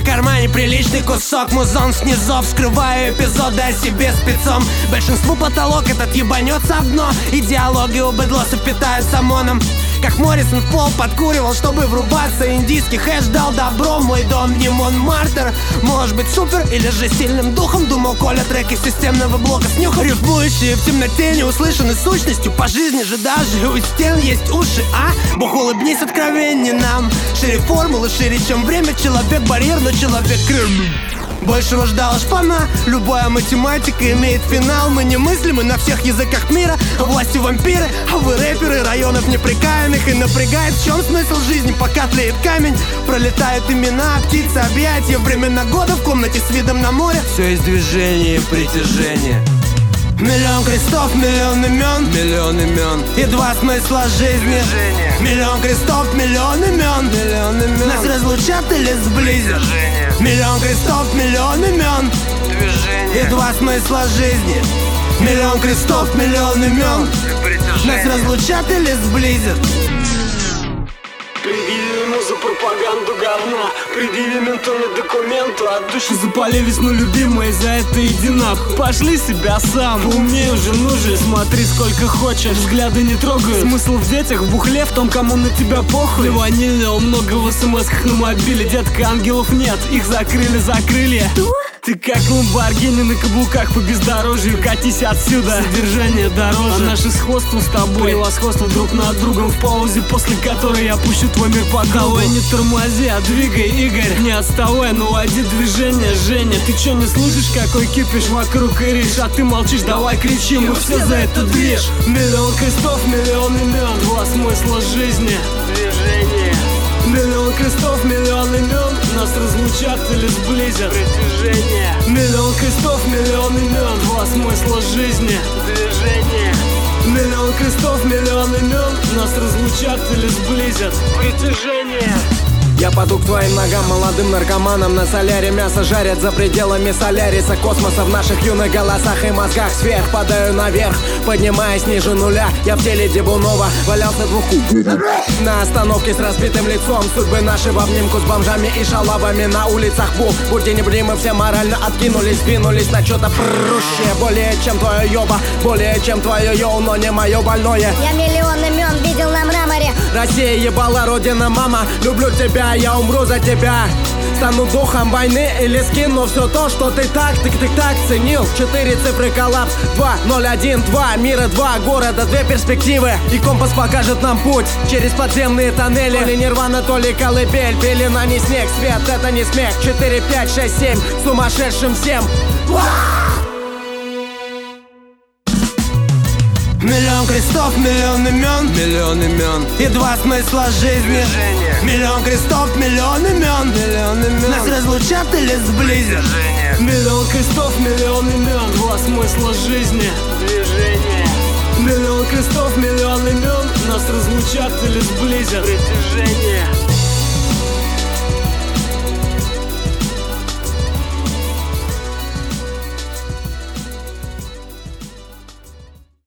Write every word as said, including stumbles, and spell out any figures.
на кармане приличный кусок. Музон снизов, вскрываю эпизоды о себе спецом. Большинству потолок этот ебанется об дно. И диалоги у быдлосов питаются ОМОНом. Как Моррисон в пол подкуривал, чтобы врубаться. Индийский хэш дал добро, мой дом не Монмартр. Может быть супер или же сильным духом, думал Коля, треки системного блока снюхал. Рифмующие в темноте не услышаны сущностью. По жизни же даже у стен есть уши, а? Бог, улыбнись откровенней нам. Шире формулы, шире, чем время. Человек барьер, но человек крым. Большего ждала шпана. Любая математика имеет финал. Мы не мыслимы на всех языках мира. Власти вампиры, а вы рэперы районов неприкаянных. И напрягает, в чем смысл жизни, пока тлеет камень. Пролетают имена, птицы, объятия. Времена года в комнате с видом на море. Все есть движение и притяжение. Миллион крестов, миллион имен, миллион имен и два смысла жизни. Движение. Миллион крестов, миллион имен, миллион имен. Нас разлучат или сблизят. Движение. Миллион крестов, миллион имен, движение. И два смысла жизни. Миллион крестов, миллион имен. Нас разлучат или сблизят. Предъяви ему за пропаганду говна. Предъяви менту на документы. От души запалились, но любимые, за это иди нахуй. Пошли себя сам, поумнее уже нужен. Смотри сколько хочешь, взгляды не трогают. Смысл в детях, в бухле, в том, кому на тебя похуй. Ванильного много в смс-ках на мобиле. Детка, ангелов нет, их закрыли, закрыли. Ты как ламборгини на каблуках по бездорожью. Катись отсюда, содержание дороже. А наше сходство с тобой, превосходство друг над другом. В паузе, после которой я пущу твой мир по кругу. Давай не тормози, а двигай, Игорь. Не отставай, но вводи движение, Женя. Ты чё не слышишь, какой кипиш вокруг и ришь? А ты молчишь, давай кричи, мы все за это движ. Миллион крестов, миллион имен, два смысла жизни. Движение. Миллион крестов, миллион имен. Нас разлучат или сблизят. Притяжение. Миллион крестов, миллион имен. Два смысла жизни. Движение. Миллион крестов, миллион имен. Нас разлучат или сблизят. Притяжение. Я паду к твоим ногам, молодым наркоманам. На соляре мясо жарят за пределами соляриса. Космоса в наших юных голосах и мозгах. Сверх падаю наверх, поднимаясь ниже нуля. Я в теле Дебунова валялся двух куб на остановке с разбитым лицом. Судьбы наши в обнимку с бомжами и шалавами на улицах Бу. Будьте небримы, все морально откинулись, двинулись на что-то прущее. Более чем твое ёба, более чем твое йоу, но не мое больное. Я миллион имен видел на мраморе. Россия ебала, родина, мама, люблю тебя, я умру за тебя. Стану духом войны или скину все то, что ты так, ты, ты так ценил. Четыре цифры, коллапс, два, ноль, один, два. Мира два, города, две перспективы. И компас покажет нам путь через подземные тоннели. То ли нирвана, то ли колыбель. Пелена не снег, свет, это не смех. Четыре, пять, шесть, семь, сумасшедшим всем. Миллион крестов, миллион имен, миллион имен и два смысла жизни. Движение. Миллион крестов, миллион имен, миллион имен. Нас разлучат или сблизят. Движение. Миллион крестов, миллион имен. Два смысла жизни. Движение. Миллион крестов, миллион имен. Нас разлучат или сблизят. Притяжение.